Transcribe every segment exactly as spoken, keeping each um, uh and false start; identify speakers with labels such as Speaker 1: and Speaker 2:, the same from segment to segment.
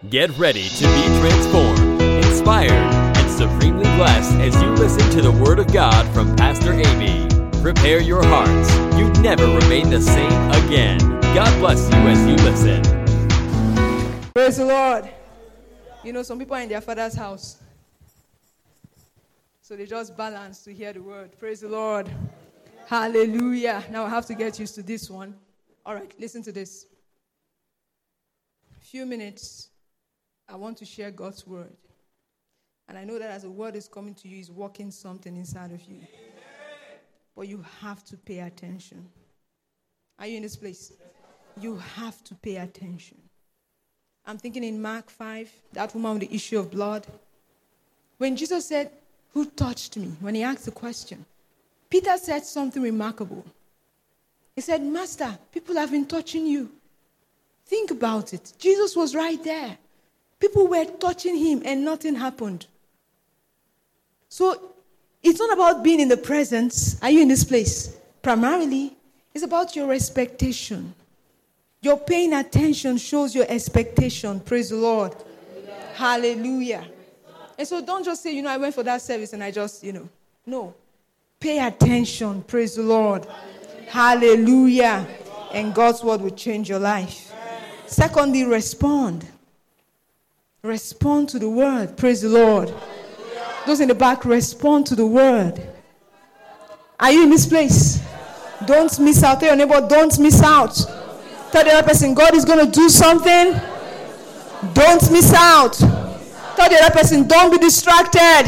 Speaker 1: Get ready to be transformed, inspired, and supremely blessed as you listen to the Word of God from Pastor Amy. Prepare your hearts. You'd never remain the same again. God bless you as you listen.
Speaker 2: Praise the Lord. You know, some people are in their father's house, so they just balance to hear the word. Praise the Lord. Hallelujah. Now I have to get used to this one. All right, listen to this. A few minutes, I want to share God's word. And I know that as the word is coming to you, it's working something inside of you. But you have to pay attention. Are you in this place? You have to pay attention. I'm thinking in Mark five, that woman with the issue of blood. When Jesus said, "Who touched me?" when he asked the question, Peter said something remarkable. He said, "Master, people have been touching you." Think about it. Jesus was right there. People were touching him and nothing happened. So it's not about being in the presence. Are you in this place? Primarily, it's about your expectation. Your paying attention shows your expectation. Praise the Lord. Hallelujah. Hallelujah. And so don't just say, you know, I went for that service and I just, you know. No. Pay attention. Praise the Lord. Hallelujah. Hallelujah. And God's word will change your life. Secondly, respond. Respond to the word. Praise the Lord. Hallelujah. Those in the back, respond to the word. Are you in this place? Don't miss out. Tell your neighbor, don't miss out. Tell the other person, God is going to do something. Don't miss out. Tell the other person, don't be distracted.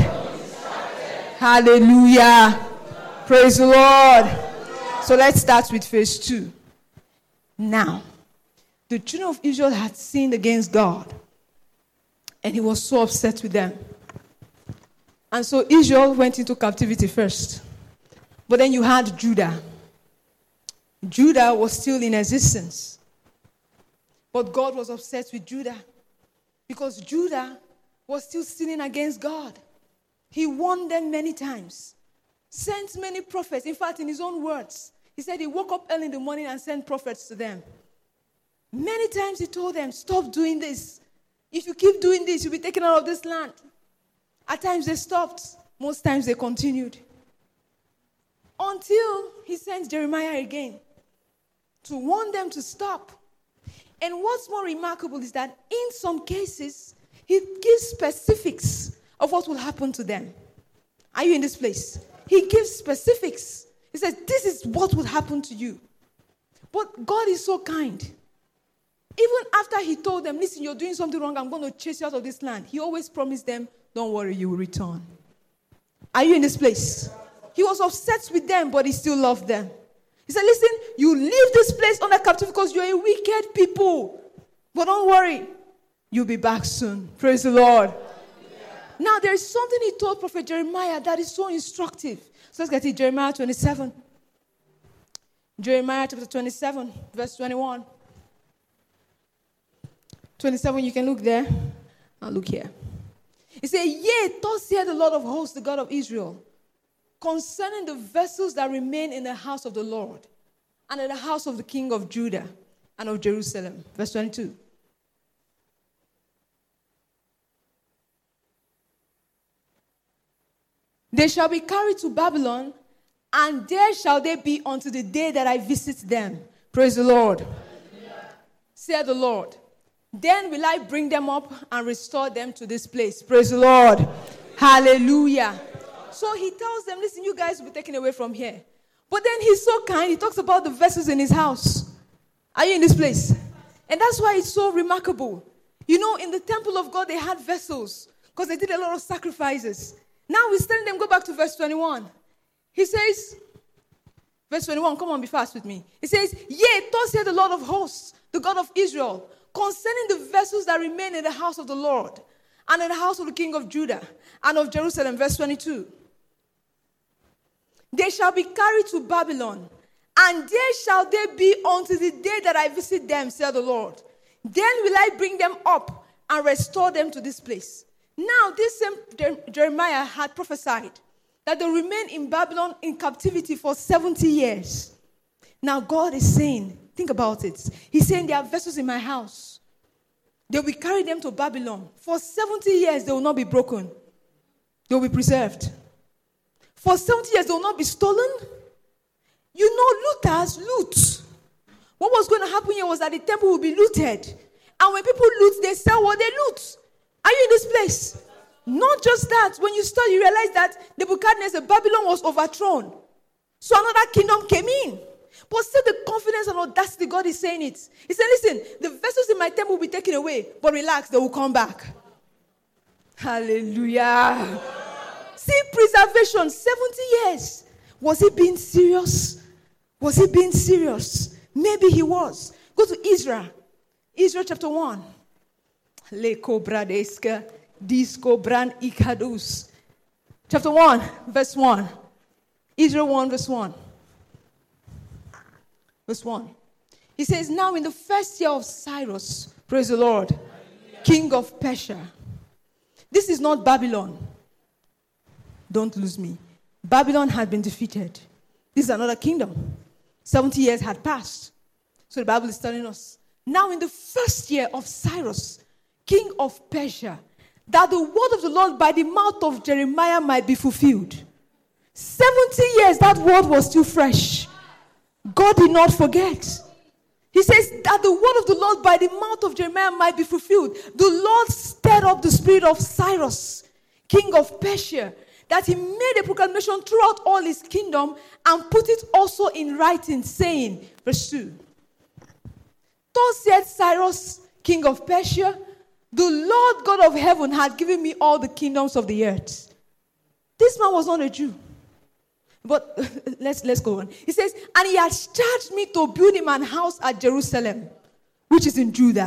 Speaker 2: Hallelujah. Praise the Lord. So let's start with phase two. Now, the children of Israel had sinned against God. And he was so upset with them. And so Israel went into captivity first. But then you had Judah. Judah was still in existence. But God was upset with Judah. Because Judah was still sinning against God. He warned them many times. Sent many prophets. In fact, in his own words, he said he woke up early in the morning and sent prophets to them. Many times he told them, stop doing this. If you keep doing this, you'll be taken out of this land. At times they stopped. Most times they continued. Until he sent Jeremiah again to warn them to stop. And what's more remarkable is that in some cases, he gives specifics of what will happen to them. Are you in this place? He gives specifics. He says, this is what will happen to you. But God is so kind. Even after he told them, listen, you're doing something wrong, I'm going to chase you out of this land. He always promised them, don't worry, you will return. Are you in this place? He was upset with them, but he still loved them. He said, listen, you leave this place under captivity because you're a wicked people. But don't worry, you'll be back soon. Praise the Lord. Yeah. Now, there is something he told Prophet Jeremiah that is so instructive. So let's get it, Jeremiah twenty-seven. Jeremiah chapter twenty-seven, verse twenty-one. twenty-seven, you can look there. I'll look here. He said, yea, thus saith the Lord of hosts, the God of Israel, concerning the vessels that remain in the house of the Lord, and in the house of the king of Judah and of Jerusalem. Verse twenty-two. They shall be carried to Babylon, and there shall they be unto the day that I visit them. Praise the Lord. Hallelujah. Saith the Lord. Then will I bring them up and restore them to this place. Praise the Lord. Hallelujah. So he tells them, listen, you guys will be taken away from here. But then he's so kind. He talks about the vessels in his house. Are you in this place? And that's why it's so remarkable. You know, in the temple of God, they had vessels because they did a lot of sacrifices. Now he's telling them, go back to verse twenty-one. He says, verse twenty-one, come on, be fast with me. He says, yea, thus saith the Lord of hosts, the God of Israel, concerning the vessels that remain in the house of the Lord, and in the house of the king of Judah, and of Jerusalem, verse twenty-two. They shall be carried to Babylon, and there shall they be unto the day that I visit them, saith the Lord. Then will I bring them up and restore them to this place. Now, this same Jeremiah had prophesied that they remain in Babylon in captivity for seventy years. Now, God is saying, think about it. He's saying there are vessels in my house. They will carry them to Babylon. For seventy years, they will not be broken. They will be preserved. For seventy years, they will not be stolen. You know, looters loot. What was going to happen here was that the temple will be looted. And when people loot, they sell what they loot. Are you in this place? Not just that. When you study, you realize that Nebuchadnezzar, Babylon was overthrown. So another kingdom came in. But still the confidence and audacity, God is saying it. He said, listen, the vessels in my temple will be taken away. But relax, they will come back. Hallelujah. See, preservation, seventy years. Was he being serious? Was he being serious? Maybe he was. Go to Israel. Israel chapter one. Leko bradeska, disco brand ikadus. Chapter one, verse one. Israel one, verse one. Verse one. He says, now in the first year of Cyrus, praise the Lord, Hallelujah. King of Persia. This is not Babylon. Don't lose me. Babylon had been defeated. This is another kingdom. seventy years had passed. So the Bible is telling us, now in the first year of Cyrus, king of Persia, that the word of the Lord by the mouth of Jeremiah might be fulfilled. seventy years, that word was still fresh. God did not forget. He says that the word of the Lord by the mouth of Jeremiah might be fulfilled. The Lord stirred up the spirit of Cyrus, king of Persia, that he made a proclamation throughout all his kingdom and put it also in writing, saying, verse two, thus said Cyrus, king of Persia, the Lord God of heaven had given me all the kingdoms of the earth. This man was not a Jew. But let's, let's go on. He says, and he has charged me to build him an house at Jerusalem, which is in Judah.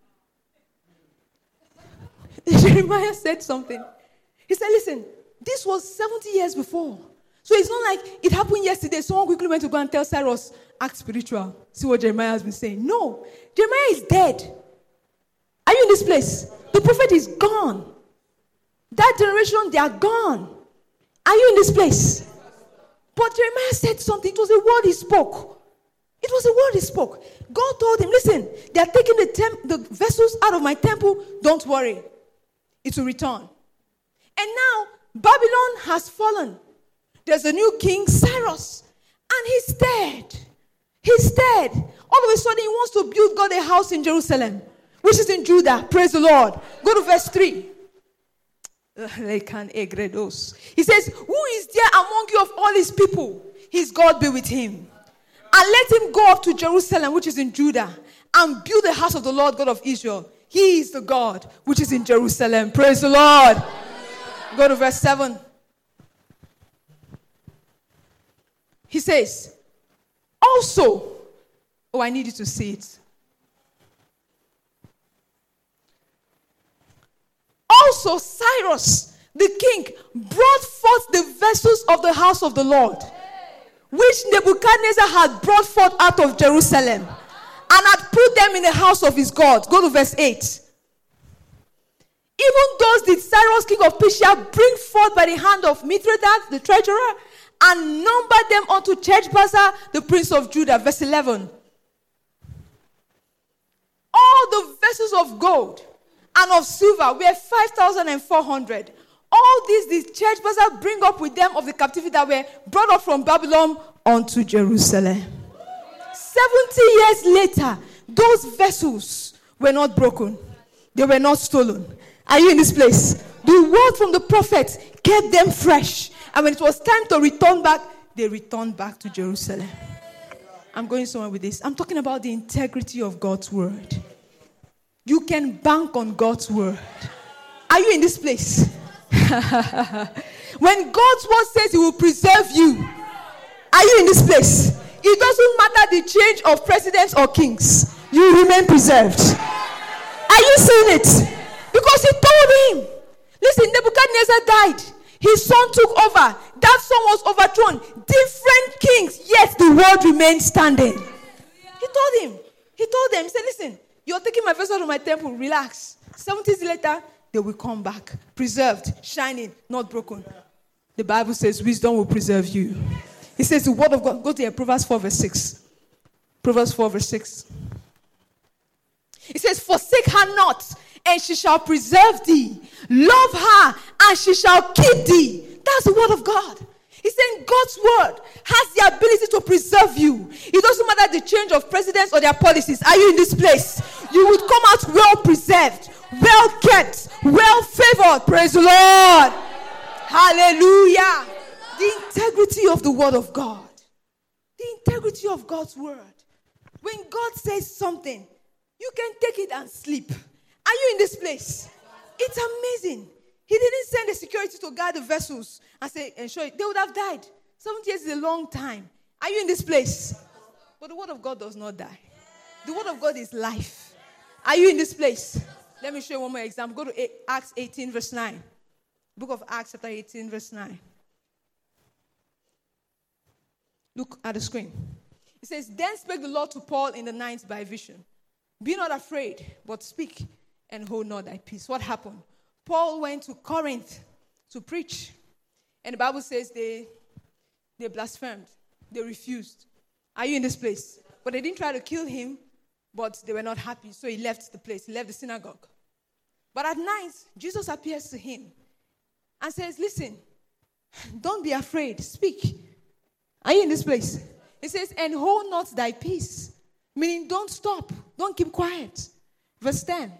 Speaker 2: Jeremiah said something. He said, listen, this was seventy years before. So it's not like it happened yesterday. Someone quickly went to go and tell Cyrus, act spiritual. See what Jeremiah has been saying. No, Jeremiah is dead. Are you in this place? The prophet is gone. That generation, they are gone. Are you in this place? But Jeremiah said something. It was a word he spoke. It was a word he spoke. God told him, listen, they are taking the, temp- the vessels out of my temple. Don't worry. It will return. And now, Babylon has fallen. There's a new king, Cyrus. And he's dead. He's dead. All of a sudden, he wants to build God a house in Jerusalem, which is in Judah. Praise the Lord. Go to verse three. He says, who is there among you of all his people? His God be with him. And let him go up to Jerusalem, which is in Judah, and build the house of the Lord God of Israel. He is the God which is in Jerusalem. Praise the Lord. Go to verse seven. He says, also, oh, I need you to see it. Also, Cyrus, the king, brought forth the vessels of the house of the Lord, which Nebuchadnezzar had brought forth out of Jerusalem, and had put them in the house of his God. Go to verse eight. Even those did Cyrus, king of Persia, bring forth by the hand of Mithridates, the treasurer, and numbered them unto Sheshbazzar, the prince of Judah. Verse eleven. All the vessels of gold and of silver were five thousand four hundred. All these did Sheshbazzar bring up with them of the captivity that were brought up from Babylon unto Jerusalem. Seventy years later, those vessels were not broken. They were not stolen. Are you in this place? The word from the prophet kept them fresh. And when it was time to return back, they returned back to Jerusalem. I'm going somewhere with this. I'm talking about the integrity of God's word. You can bank on God's word. Are you in this place? When God's word says he will preserve you, are you in this place? It doesn't matter the change of presidents or kings. You remain preserved. Are you seeing it? Because he told him, listen, Nebuchadnezzar died. His son took over. That son was overthrown. Different kings, yet the word remained standing. He told him. He told them, he said, listen, you're taking my vessel to my temple. Relax. seventy years later, they will come back. Preserved, shining, not broken. The Bible says wisdom will preserve you. He says the word of God. Go to here, Proverbs four verse six. Proverbs four verse six. It says, forsake her not, and she shall preserve thee. Love her, and she shall keep thee. That's the word of God. He's saying God's word has the ability to preserve you. It doesn't matter the change of presidents or their policies. Are you in this place? You would come out well preserved, well kept, well favored. Praise the Lord. Hallelujah. The integrity of the word of God. The integrity of God's word. When God says something, you can take it and sleep. Are you in this place? It's amazing. He didn't send the security to guard the vessels and say, ensure it. They would have died. seventy years is a long time. Are you in this place? But the word of God does not die. The word of God is life. Are you in this place? Let me show you one more example. Go to Acts eighteen, verse nine. Book of Acts, chapter eighteen, verse nine. Look at the screen. It says, then spake the Lord to Paul in the night by vision. Be not afraid, but speak and hold not thy peace. What happened? Paul went to Corinth to preach. And the Bible says they, they blasphemed. They refused. Are you in this place? But they didn't try to kill him, but they were not happy. So he left the place. He left the synagogue. But at night, Jesus appears to him and says, listen, don't be afraid. Speak. Are you in this place? He says, and hold not thy peace. Meaning, don't stop. Don't keep quiet. Verse ten.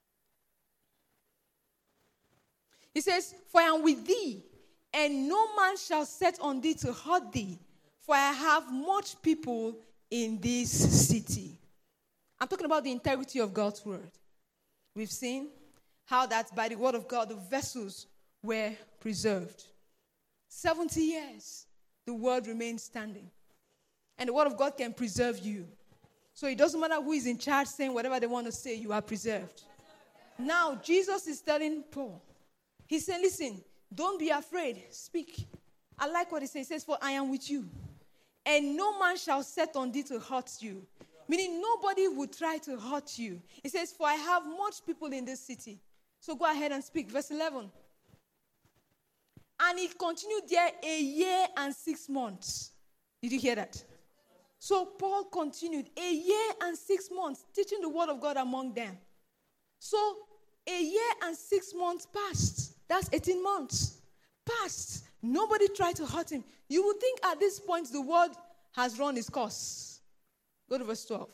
Speaker 2: He says, for I am with thee, and no man shall set on thee to hurt thee, for I have much people in this city. I'm talking about the integrity of God's word. We've seen how that by the word of God, the vessels were preserved. seventy years, the word remained standing. And the word of God can preserve you. So it doesn't matter who is in charge saying whatever they want to say, you are preserved. Now, Jesus is telling Paul, he said, listen, don't be afraid. Speak. I like what he says. He says, for I am with you. And no man shall set on thee to hurt you. Meaning nobody would try to hurt you. He says, for I have much people in this city. So go ahead and speak. Verse eleven. And he continued there a year and six months. Did you hear that? So Paul continued a year and six months teaching the word of God among them. So a year and six months passed. That's eighteen months. Passed. Nobody tried to hurt him. You would think at this point the word has run its course. Go to verse twelve.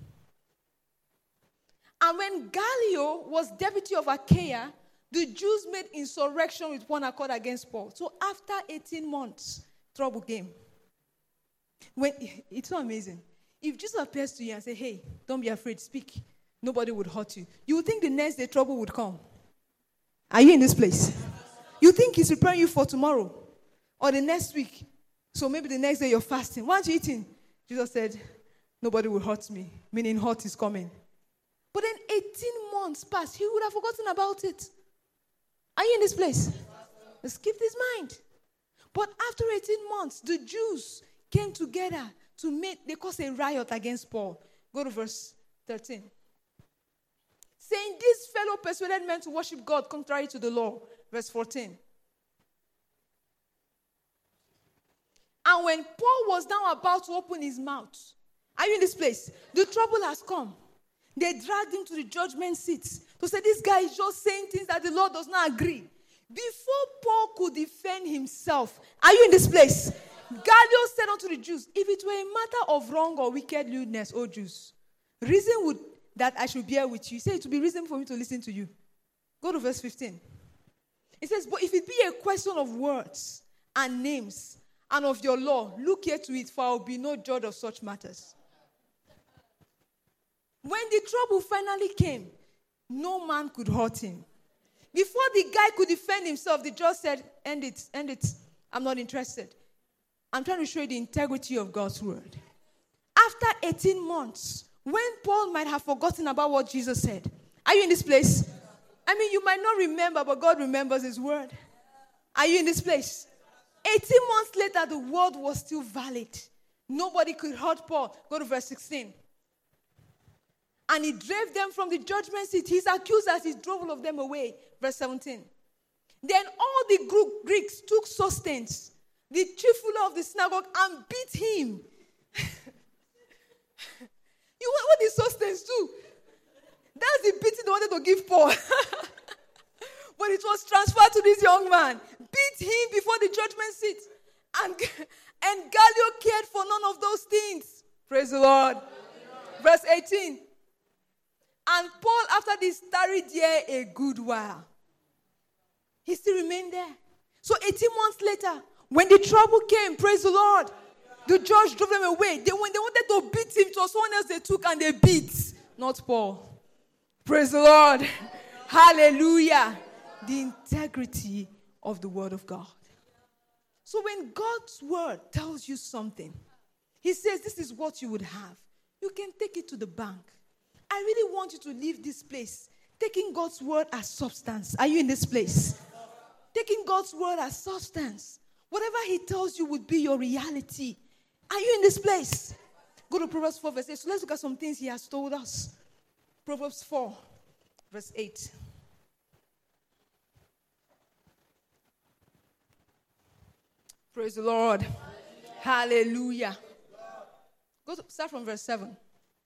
Speaker 2: And when Gallio was deputy of Achaia, the Jews made insurrection with one accord against Paul. So after eighteen months, trouble came. When, it's so amazing. If Jesus appears to you and say, hey, don't be afraid, speak, nobody would hurt you. You would think the next day trouble would come. Are you in this place? You think he's preparing you for tomorrow or the next week. So maybe the next day you're fasting. Why aren't you eating? Jesus said, nobody will hurt me, meaning hurt is coming. But then eighteen months passed. He would have forgotten about it. Are you in this place? Let's keep this mind. But after eighteen months, the Jews came together to make, they caused a riot against Paul. Go to verse thirteen. Saying, this fellow persuaded men to worship God contrary to the law. Verse fourteen. And when Paul was now about to open his mouth, are you in this place? The trouble has come. They dragged him to the judgment seat to say, this guy is just saying things that the Lord does not agree. Before Paul could defend himself, are you in this place? Gallio said unto the Jews, if it were a matter of wrong or wicked lewdness, O Jews, reason would that I should bear with you. He said it would be reason for me to listen to you. Go to verse fifteen. It says, but if it be a question of words and names and of your law, look here to it, for I will be no judge of such matters. When the trouble finally came, no man could hurt him. Before the guy could defend himself, the judge said, end it, end it. I'm not interested. I'm trying to show you the integrity of God's word. After eighteen months, when Paul might have forgotten about what Jesus said, are you in this place? I mean, you might not remember, but God remembers his word. Are you in this place? eighteen months later, the word was still valid. Nobody could hurt Paul. Go to verse sixteen. And he drove them from the judgment seat. His accusers, he drove all of them away. Verse seventeen. Then all the Greeks took Sosthenes, the chief ruler of the synagogue, and beat him. You, what did Sosthenes do? That's the beating they wanted to give Paul. But it was transferred to this young man. Beat him before the judgment seat. And, and Gallio cared for none of those things. Praise the Lord. Verse eighteen. And Paul, after this, tarried there a good while. He still remained there. So eighteen months later, when the trouble came, praise the Lord, the judge drove them away. They, when they wanted to beat him, it was someone else they took and they beat, not Paul. Praise the Lord. Hallelujah. The integrity of the word of God. So when God's word tells you something, he says this is what you would have. You can take it to the bank. I really want you to leave this place taking God's word as substance. Are you in this place? Taking God's word as substance. Whatever he tells you would be your reality. Are you in this place? Go to Proverbs four verse eight. So let's look at some things he has told us. Proverbs four verse eight. Praise the Lord. Hallelujah. Hallelujah. Go to, start from verse seven.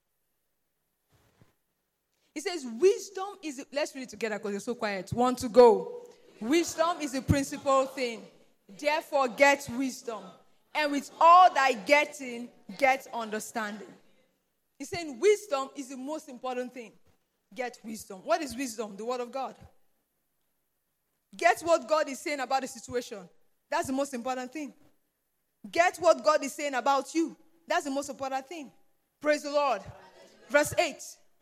Speaker 2: He says, wisdom is, let's read it together because you're so quiet. One to go. Wisdom is the principal thing. Therefore, get wisdom. And with all thy getting, get understanding. He's saying wisdom is the most important thing. Get wisdom. What is wisdom? The word of God. Get what God is saying about the situation. That's the most important thing. Get what God is saying about you. That's the most important thing. Praise the Lord. Verse eight.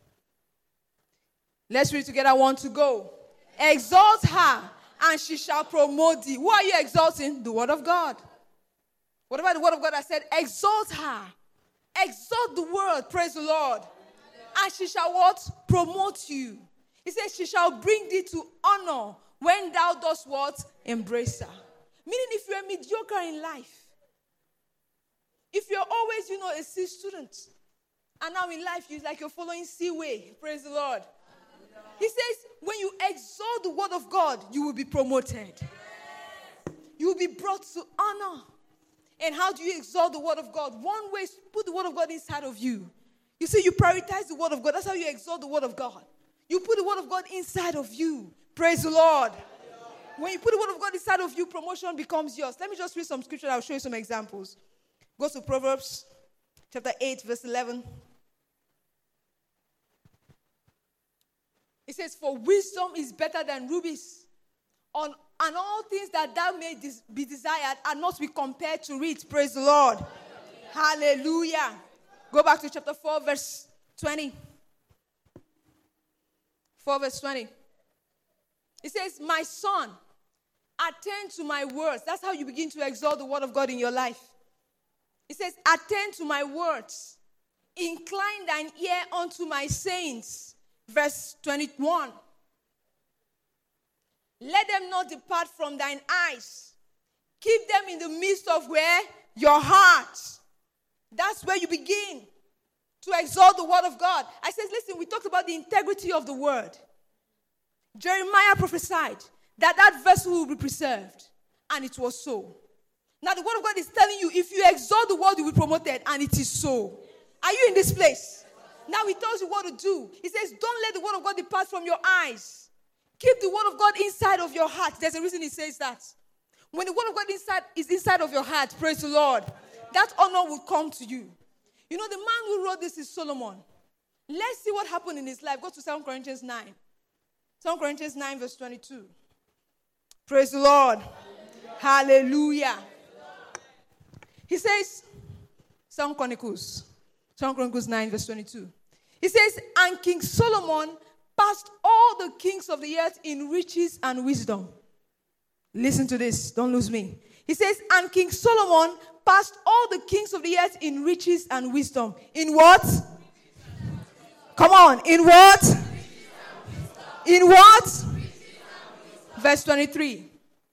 Speaker 2: Let's read together. One to go. Exalt her, and she shall promote thee. Who are you exalting? The word of God. Whatever the word of God has said, exalt her. Exalt the word. Praise the Lord. And she shall what? Promote you. He says she shall bring thee to honor when thou dost what? Embrace her. Meaning if you're mediocre in life, if you're always, you know, a C student, and now in life you're like you're following C way, praise the Lord. He says when you exalt the word of God, you will be promoted. You will be brought to honor. And how do you exalt the word of God? One way is put the word of God inside of you. You see, you prioritize the word of God. That's how you exalt the word of God. You put the word of God inside of you. Praise the Lord. When you put the word of God inside of you, promotion becomes yours. Let me just read some scripture. I'll show you some examples. Go to Proverbs chapter eight, verse eleven. It says, for wisdom is better than rubies. On, and all things that thou may des- be desired are not to be compared to it. Praise the Lord. Hallelujah. Hallelujah. Go back to chapter four, verse twenty. four, verse twenty. It says, my son, attend to my words. That's how you begin to exalt the word of God in your life. It says, attend to my words. Incline thine ear unto my sayings. Verse twenty-one. Let them not depart from thine eyes. Keep them in the midst of where? Your heart. That's where you begin to exalt the word of God. I said, listen, we talked about the integrity of the word. Jeremiah prophesied that that vessel will be preserved. And it was so. Now the word of God is telling you, if you exalt the word, you will be promoted. And it is so. Are you in this place? Now he tells you what to do. He says, don't let the word of God depart from your eyes. Keep the word of God inside of your heart. There's a reason he says that. When the word of God inside is inside of your heart, praise the Lord, that honor will come to you. You know, the man who wrote this is Solomon. Let's see what happened in his life. Go to Second Corinthians nine. Second Corinthians nine, verse twenty-two. Praise the Lord. Hallelujah. Hallelujah. He says, Second Chronicles. Second Chronicles nine, verse twenty-two. He says, and King Solomon passed all the kings of the earth in riches and wisdom. Listen to this. Don't lose me. He says, and King Solomon passed all the kings of the earth in riches and wisdom. In what? Come on. In what? In what? Verse twenty-three.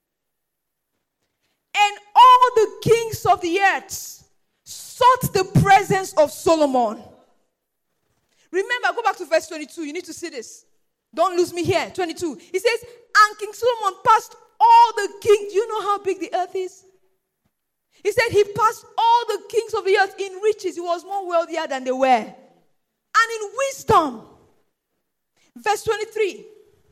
Speaker 2: And all the kings of the earth sought the presence of Solomon. Remember, go back to verse twenty-two. You need to see this. Don't lose me here. twenty-two. He says, and King Solomon passed all the kings. Do you know how big the earth is? He said he passed all the kings of the earth in riches. He was more wealthier than they were. And in wisdom. Verse twenty-three.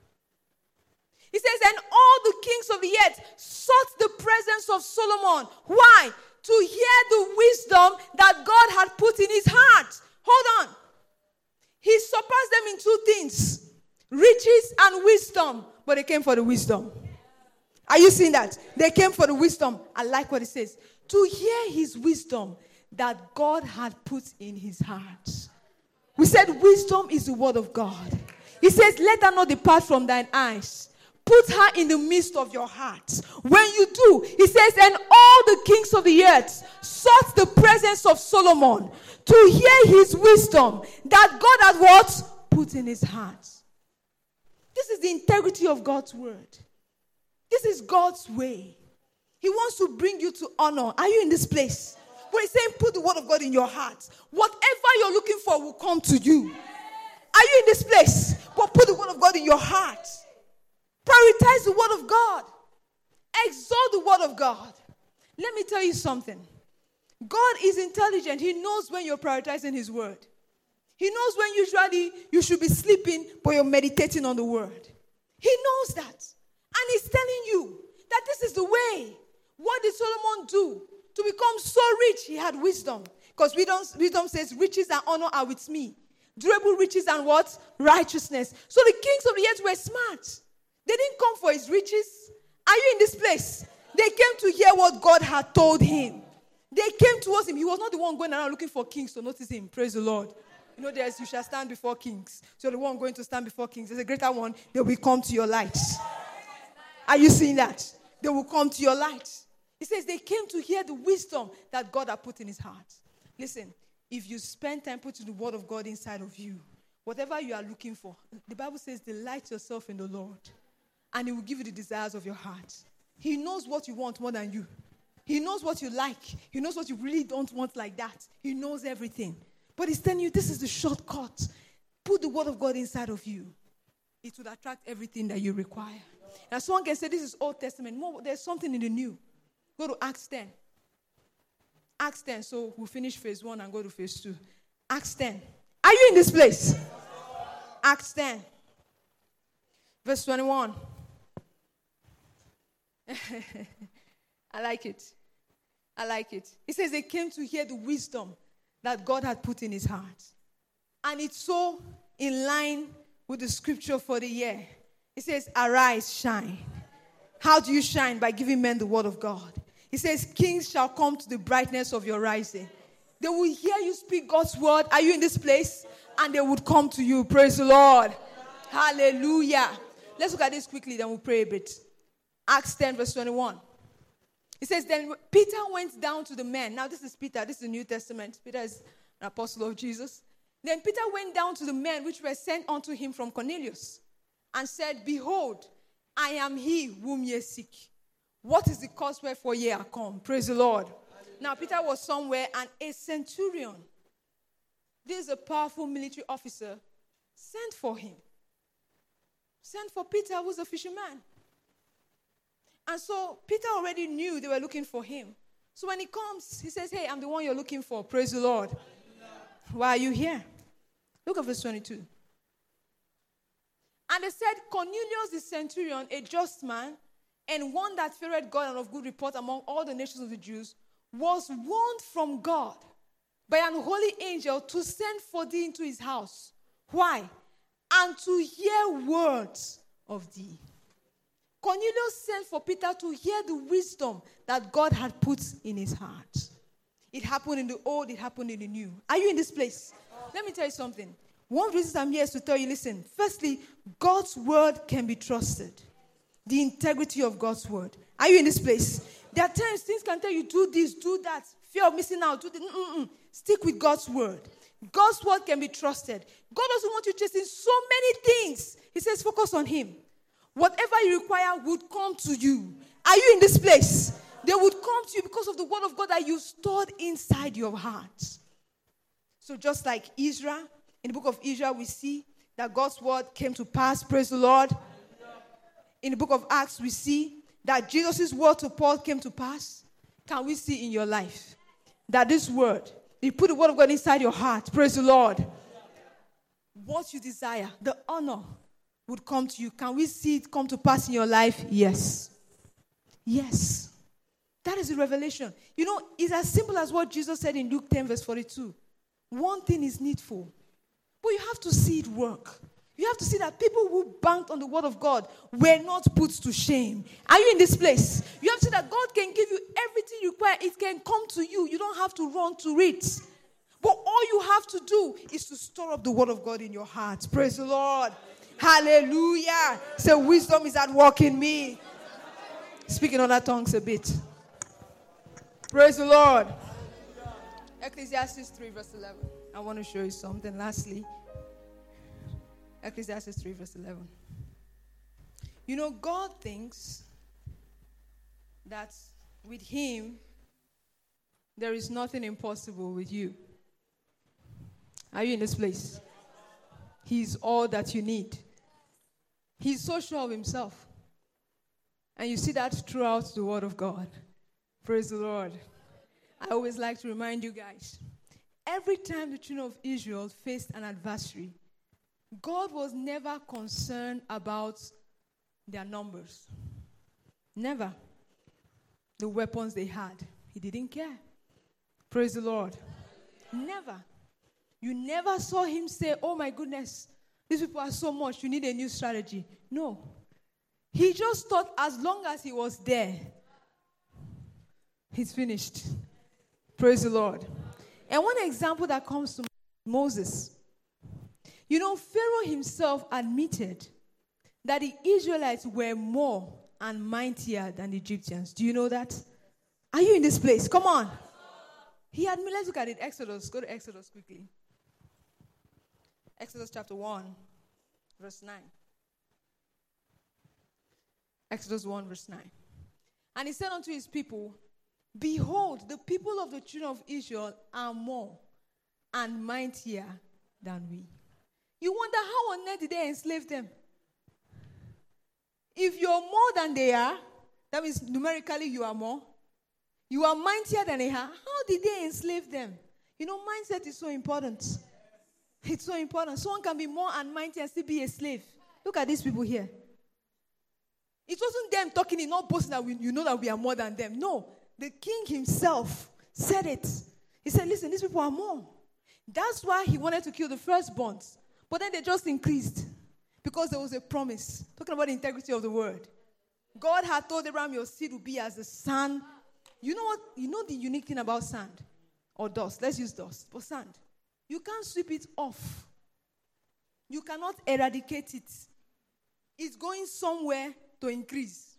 Speaker 2: He says, and all the kings of the earth sought the presence of Solomon. Why? To hear the wisdom that God had put in his heart. Hold on. He surpassed them in two things. Riches and wisdom. But they came for the wisdom. Are you seeing that? They came for the wisdom. I like what it says. To hear his wisdom that God had put in his heart. We said wisdom is the word of God. He says, let her not depart from thine eyes. Put her in the midst of your heart. When you do, he says, and all the kings of the earth sought the presence of Solomon to hear his wisdom that God had what? Put in his heart. This is the integrity of God's word. This is God's way. He wants to bring you to honor. Are you in this place? Where he's saying, put the word of God in your heart. Whatever you're looking for will come to you. Are you in this place? But put the word of God in your heart. Prioritize the word of God. Exalt the word of God. Let me tell you something. God is intelligent. He knows when you're prioritizing his word. He knows when usually you should be sleeping, but you're meditating on the word. He knows that. And he's telling you that this is the way. What did Solomon do? To become so rich, he had wisdom. Because wisdom says, riches and honor are with me. Durable riches and what? Righteousness. So the kings of the earth were smart. They didn't come for his riches. Are you in this place? They came to hear what God had told him. They came towards him. He was not the one going around looking for kings to notice him. Praise the Lord. You know, there's you shall stand before kings. So the one going to stand before kings, there's a greater one. They will come to your light. Are you seeing that? They will come to your light. He says they came to hear the wisdom that God had put in his heart. Listen, if you spend time putting the word of God inside of you, whatever you are looking for, the Bible says delight yourself in the Lord. And he will give you the desires of your heart. He knows what you want more than you. He knows what you like. He knows what you really don't want like that. He knows everything. But he's telling you this is the shortcut. Put the word of God inside of you. It will attract everything that you require. Now someone can say this is Old Testament. More, there's something in the new. Go to Acts ten. Acts ten. So we'll finish phase one and go to phase two. Acts ten. Are you in this place? Acts ten. Verse twenty-one. I like it. I like it. It says they came to hear the wisdom that God had put in his heart. And it's so in line with the scripture for the year. It says, arise, shine. How do you shine? By giving men the word of God. It says, kings shall come to the brightness of your rising. They will hear you speak God's word. Are you in this place? And they would come to you. Praise the Lord. Hallelujah. Let's look at this quickly, then we'll pray a bit. Acts ten, verse twenty-one. It says, then Peter went down to the men. Now, this is Peter. This is the New Testament. Peter is an apostle of Jesus. Then Peter went down to the men which were sent unto him from Cornelius and said, behold, I am he whom ye seek. What is the cause wherefore ye are come? Praise the Lord. Hallelujah. Now, Peter was somewhere, and a centurion, this is a powerful military officer, sent for him. Sent for Peter, who's a fisherman. And so Peter already knew they were looking for him. So when he comes, he says, hey, I'm the one you're looking for. Praise the Lord. Why are you here? Look at verse twenty-two. And they said, Cornelius the centurion, a just man, and one that feared God and of good report among all the nations of the Jews, was warned from God by an holy angel to send for thee into his house. Why? And to hear words of thee. Cornelius sent for Peter to hear the wisdom that God had put in his heart. It happened in the old, it happened in the new. Are you in this place? Let me tell you something. One of the reasons I'm here is to tell you, listen, firstly, God's word can be trusted. The integrity of God's word. Are you in this place? There are times things can tell you, do this, do that. Fear of missing out, do this. Mm-mm. Stick with God's word. God's word can be trusted. God doesn't want you chasing so many things. He says, focus on him. Whatever you require would come to you. Are you in this place? They would come to you because of the word of God that you stored inside your heart. So just like Israel, in the book of Israel, we see that God's word came to pass. Praise the Lord. In the book of Acts, we see that Jesus' word to Paul came to pass. Can we see in your life that this word, you put the word of God inside your heart? Praise the Lord. what you desire, the honor would come to you. Can we see it come to pass in your life? Yes. Yes. That is the revelation. You know, it's as simple as what Jesus said in Luke ten, verse forty-two. One thing is needful, but you have to see it work. You have to see that people who banked on the word of God were not put to shame. Are you in this place? You have to see that God can give you everything you require. It can come to you. You don't have to run to it. But all you have to do is to store up the word of God in your heart. Praise the Lord. Hallelujah. So wisdom is at work in me. Speaking other tongues a bit. Praise the Lord. Ecclesiastes three, verse eleven. I want to show you something lastly. Ecclesiastes three, verse eleven. You know, God thinks that with him, there is nothing impossible with you. Are you in this place? He's all that you need. He's so sure of himself. And you see that throughout the word of God. Praise the Lord. I always like to remind you guys, every time the children of Israel faced an adversary, God was never concerned about their numbers. Never. The weapons they had. He didn't care. Praise the Lord. Never. You never saw him say, oh my goodness, these people are so much, you need a new strategy. No. He just thought as long as he was there, he's finished. Praise the Lord. And one example that comes to Moses. You know, Pharaoh himself admitted that the Israelites were more and mightier than the Egyptians. Do you know that? Are you in this place? Come on. He admitted, let's look at it. Exodus. Go to Exodus quickly. Exodus chapter one, verse nine. Exodus one, verse nine. And he said unto his people, behold, the people of the children of Israel are more and mightier than we. You wonder how on earth did they enslave them? If you're more than they are, that means numerically you are more. You are mightier than they are. How did they enslave them? You know, mindset is so important. It's so important. Someone can be more and mighty and still be a slave. Look at these people here. It wasn't them talking, it not boasting that we, you know that we are more than them. No, the king himself said it. He said, listen, these people are more. That's why he wanted to kill the firstborns. But then they just increased because there was a promise. Talking about the integrity of the word. God had told Abraham, your seed will be as the sand. You know what? You know the unique thing about sand or dust. Let's use dust. But sand, you can't sweep it off. You cannot eradicate it. It's going somewhere to increase.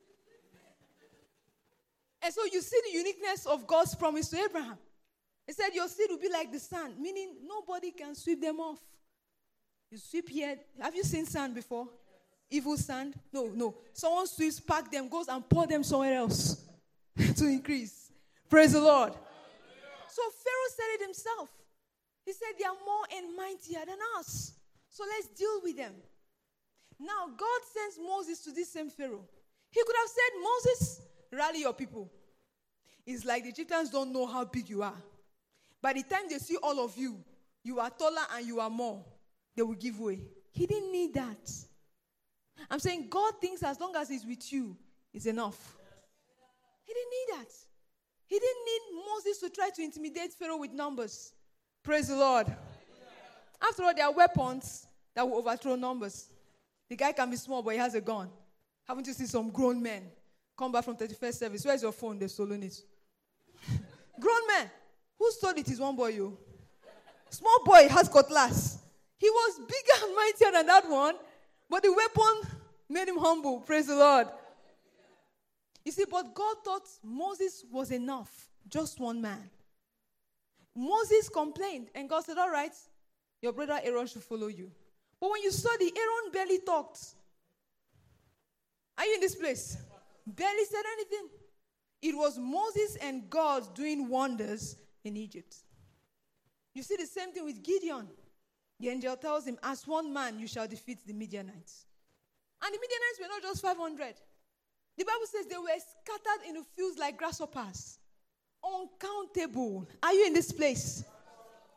Speaker 2: And so you see the uniqueness of God's promise to Abraham. He said, your seed will be like the sand, meaning nobody can sweep them off. You sweep here. Have you seen sand before? Evil sand? No, no. Someone sweeps, pack them, goes and pour them somewhere else to increase. Praise the Lord. So Pharaoh said it himself. He said they are more and mightier than us. So let's deal with them. Now God sends Moses to this same Pharaoh. He could have said, Moses, rally your people. It's like the Egyptians don't know how big you are. By the time they see all of you, you are taller and you are more. They will give way. He didn't need that. I'm saying God thinks as long as he's with you, it's enough. He didn't need that. He didn't need Moses to try to intimidate Pharaoh with numbers. Praise the Lord. After all, there are weapons that will overthrow numbers. The guy can be small, but he has a gun. Haven't you seen some grown men come back from thirty-first service? Where's your phone? They've stolen it. Grown men. Who stole it is one boy, you. Small boy has cutlass. He was bigger and mightier than that one, but the weapon made him humble. Praise the Lord. You see, but God thought Moses was enough. Just one man. Moses complained, and God said, all right, your brother Aaron should follow you. But when you study, Aaron barely talked. Are you in this place? Barely said anything. It was Moses and God doing wonders in Egypt. You see the same thing with Gideon. The angel tells him, as one man you shall defeat the Midianites. And the Midianites were not just five hundred. The Bible says they were scattered in the fields like grasshoppers. Uncountable. Are you in this place?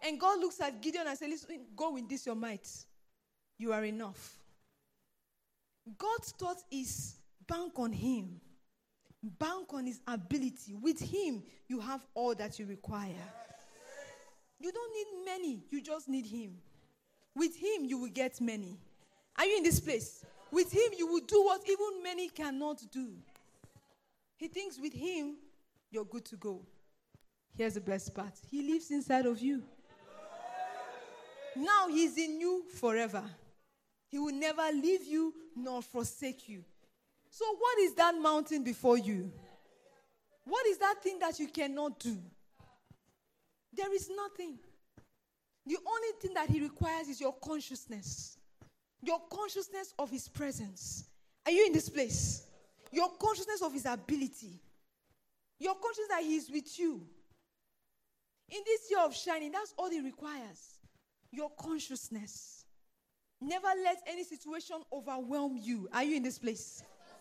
Speaker 2: And God looks at Gideon and says, listen, go with this your might. You are enough. God's thought is bank on him. Bank on his ability. With him, you have all that you require. You don't need many. You just need him. With him, you will get many. Are you in this place? With him, you will do what even many cannot do. He thinks with him, you're good to go. Here's the best part. He lives inside of you. Now he's in you forever. He will never leave you nor forsake you. So what is that mountain before you? What is that thing that you cannot do? There is nothing. The only thing that he requires is your consciousness. Your consciousness of his presence. Are you in this place? Your consciousness of his ability. Your consciousness that he is with you. In this year of shining, that's all he requires. Your consciousness. Never let any situation overwhelm you. Are you in this place?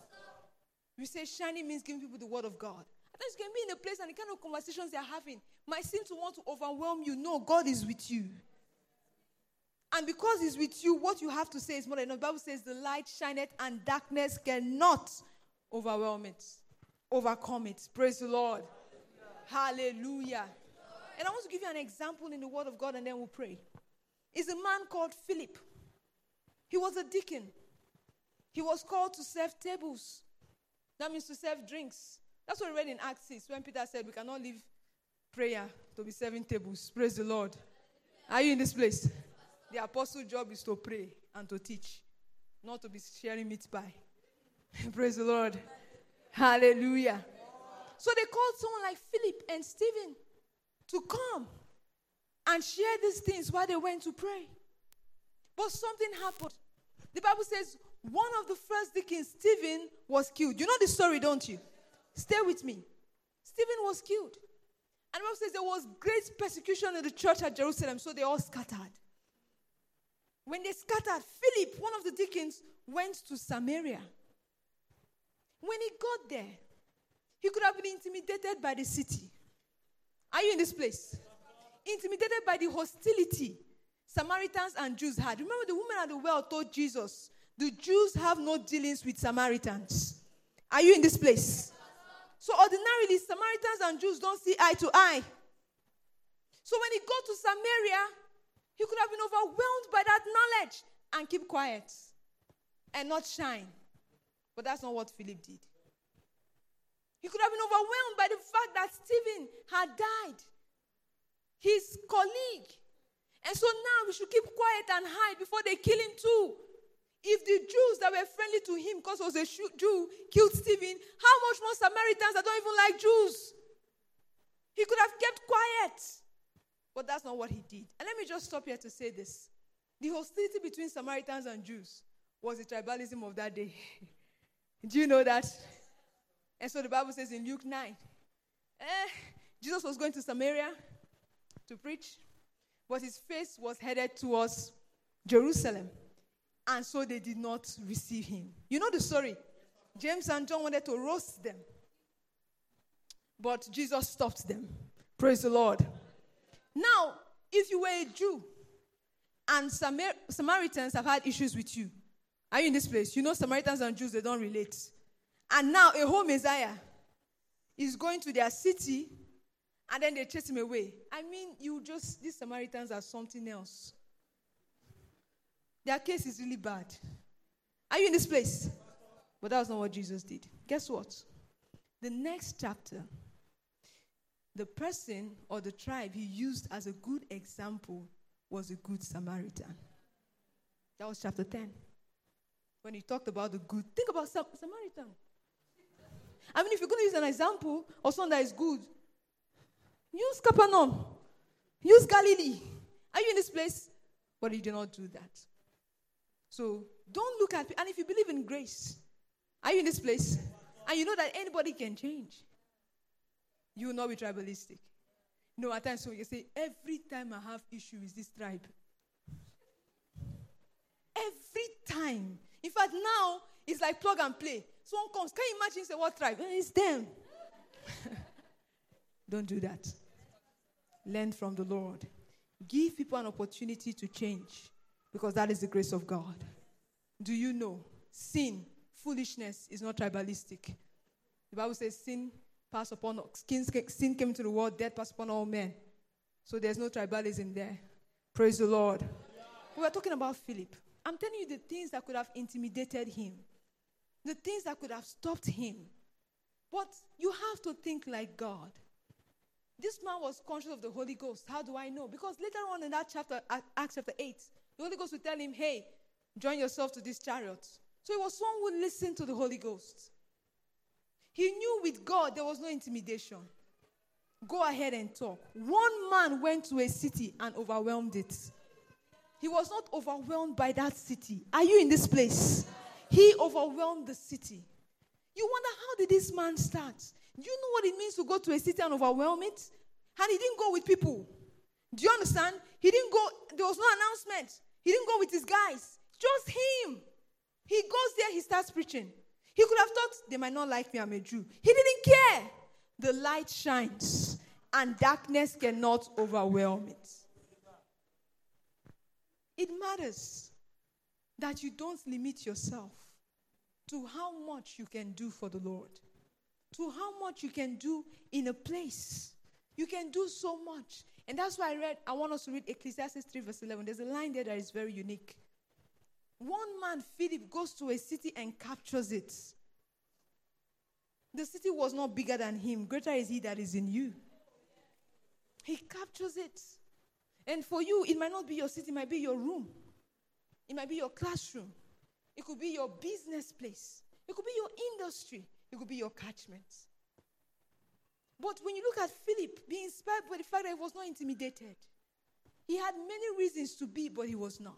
Speaker 2: We say shining means giving people the word of God. At times you can be in a place and the kind of conversations they are having might seem to want to overwhelm you. No, God is with you. And because he's with you, what you have to say is more than enough. The Bible says the light shineth and darkness cannot overwhelm it, overcome it. Praise the Lord. Hallelujah. Hallelujah. And I want to give you an example in the word of God and then we'll pray. It's a man called Philip. He was a deacon. He was called to serve tables. That means to serve drinks. That's what we read in Acts six when Peter said we cannot leave prayer to be serving tables. Praise the Lord. Are you in this place? The apostle's job is to pray and to teach, not to be sharing meat pie. Praise the Lord. Hallelujah. So they called someone like Philip and Stephen to come and share these things while they went to pray. But something happened. The Bible says one of the first deacons, Stephen, was killed. You know the story, don't you? Stay with me. Stephen was killed. And the Bible says there was great persecution in the church at Jerusalem, so they all scattered. When they scattered, Philip, one of the deacons, went to Samaria. When he got there, he could have been intimidated by the city. Are you in this place? Intimidated by the hostility Samaritans and Jews had. Remember the woman at the well told Jesus, the Jews have no dealings with Samaritans. Are you in this place? So ordinarily, Samaritans and Jews don't see eye to eye. So when he got to Samaria, he could have been overwhelmed by that knowledge and keep quiet and not shine. But that's not what Philip did. He could have been overwhelmed by the fact that Stephen had died, his colleague. And so now we should keep quiet and hide before they kill him too. If the Jews that were friendly to him because he was a Jew killed Stephen, how much more Samaritans that don't even like Jews? He could have kept quiet. But that's not what he did. And let me just stop here to say this. The hostility between Samaritans and Jews was the tribalism of that day. Do you know that? And so the Bible says in Luke nine, eh, Jesus was going to Samaria to preach, but his face was headed towards Jerusalem. And so they did not receive him. You know the story. James and John wanted to roast them. But Jesus stopped them. Praise the Lord. Now, if you were a Jew and Samar- Samaritans have had issues with you, are you in this place? You know Samaritans and Jews, they don't relate. And now a whole Messiah is going to their city and then they chase him away. I mean, you just, these Samaritans are something else. Their case is really bad. Are you in this place? But that was not what Jesus did. Guess what? The next chapter, the person or the tribe he used as a good example was a good Samaritan. That was chapter ten. When he talked about the good, think about Sam- Samaritan. I mean, if you're going to use an example of someone that is good, use Capernaum. Use Galilee. Are you in this place? But he did not do that. So don't look at, and if you believe in grace, are you in this place? And you know that anybody can change. You will not be tribalistic. No, at times so you say, every time I have issue with this tribe. Every time. In fact, now it's like plug and play. Someone comes, can you imagine, say, what tribe? It's them. Don't do that. Learn from the Lord. Give people an opportunity to change, because that is the grace of God. Do you know sin, foolishness is not tribalistic? The Bible says sin passed upon sin came into the world, death passed upon all men. So there's no tribalism there. Praise the Lord. Yeah. We were talking about Philip. I'm telling you the things that could have intimidated him, the things that could have stopped him. But you have to think like God. This man was conscious of the Holy Ghost. How do I know? Because later on in that chapter, Acts chapter eight, the Holy Ghost will tell him, hey, join yourself to this chariot. So he was someone who listened to the Holy Ghost. He knew with God there was no intimidation. Go ahead and talk. One man went to a city and overwhelmed it. He was not overwhelmed by that city. Are you in this place? He overwhelmed the city. You wonder, how did this man start? Do you know what it means to go to a city and overwhelm it? And he didn't go with people. Do you understand? He didn't go, there was no announcement. He didn't go with his guys. Just him. He goes there, he starts preaching. He could have thought, they might not like me, I'm a Jew. He didn't care. The light shines, and darkness cannot overwhelm it. It matters that you don't limit yourself to how much you can do for the Lord, to how much you can do in a place. You can do so much. And that's why I read, I want us to read Ecclesiastes three verse eleven. There's a line there that is very unique. One man, Philip, goes to a city and captures it. The city was not bigger than him. Greater is he that is in you. He captures it. And for you, it might not be your city. It might be your room. It might be your classroom. It could be your business place. It could be your industry. It could be your catchment. But when you look at Philip, being inspired by the fact that he was not intimidated, he had many reasons to be, but he was not.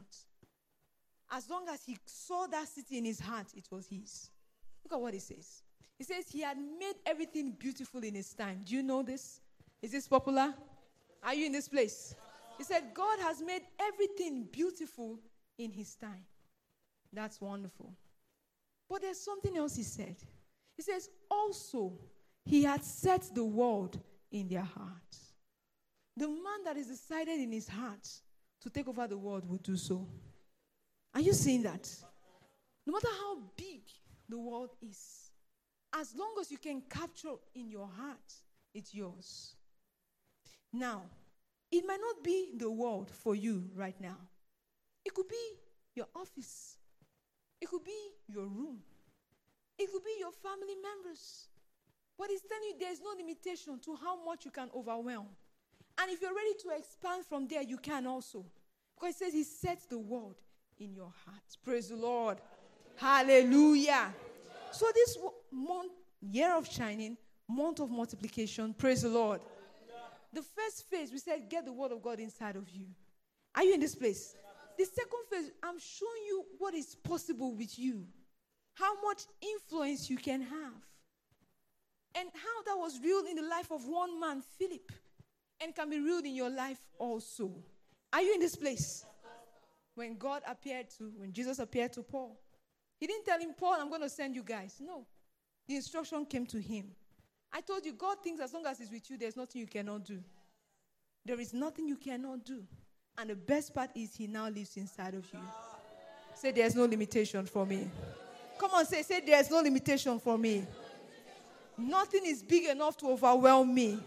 Speaker 2: As long as he saw that city in his heart, it was his. Look at what he says. He says he had made everything beautiful in his time. Do you know this? Is this popular? Are you in this place? He said God has made everything beautiful in his time. That's wonderful. But there's something else he said. He says also he had set the world in their hearts. The man that is decided in his heart to take over the world will do so. Are you seeing that? No matter how big the world is, as long as you can capture in your heart, it's yours. Now, it might not be the world for you right now. It could be your office. It could be your room. It could be your family members. But it's telling you there's no limitation to how much you can overwhelm. And if you're ready to expand from there, you can also. Because it says he sets the world in your heart. Praise the Lord. Hallelujah. Hallelujah. So this month, year of shining, month of multiplication, praise the Lord. The first phase, we said, get the word of God inside of you. Are you in this place? The second phase, I'm showing you what is possible with you. How much influence you can have. And how that was real in the life of one man, Philip. And can be real in your life also. Are you in this place? When God appeared to, when Jesus appeared to Paul, he didn't tell him, Paul, I'm going to send you guys. No. The instruction came to him. I told you, God thinks as long as he's with you, there's nothing you cannot do. There is nothing you cannot do. And the best part is he now lives inside of you. Say, there's no limitation for me. Come on, say, say, there's no limitation for me. Nothing is big enough to overwhelm me.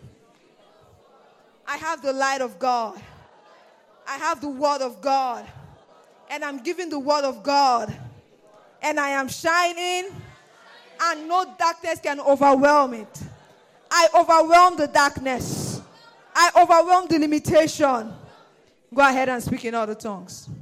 Speaker 2: I have the light of God. I have the word of God. And I'm giving the word of God. And I am shining. And no darkness can overwhelm it. I overwhelm the darkness. I overwhelm the limitation. Go ahead and speak in other tongues.